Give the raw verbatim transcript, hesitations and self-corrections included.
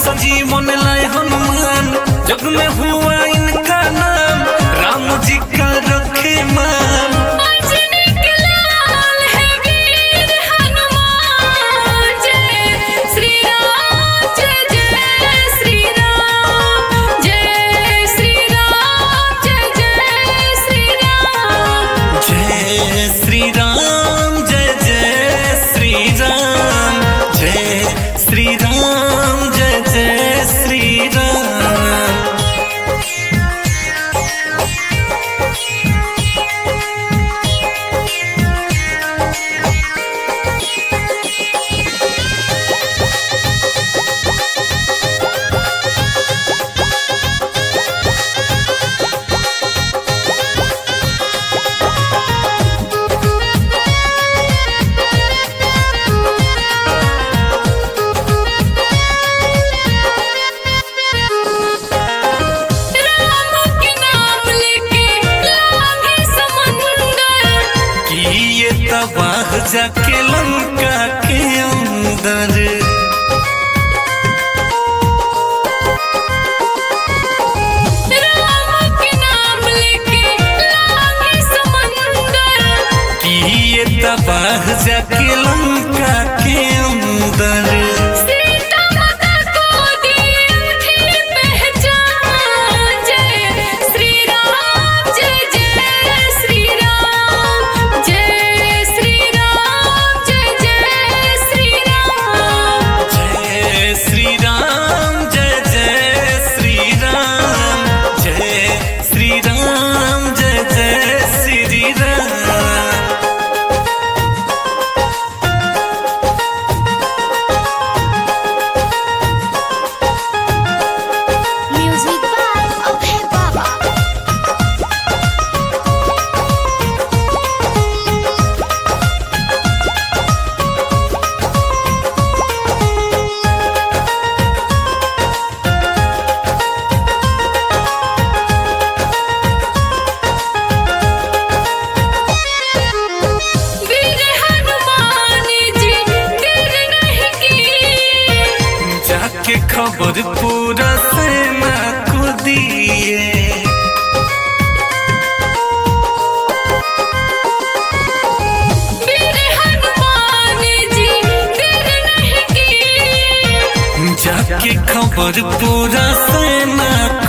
सजीवन लाए हनुमान, जग में हुआ इनका नाम, राम जी का रखे मान। तबाह जाके लंका के अंदर, राम के नाम लेके लागे समंदर, किए तबाह जाके लंका के अंदर। के खबर पूरा सेना को दिए, वीर हनुमान जी देर नहीं किए, जाके खबर पूरा सेना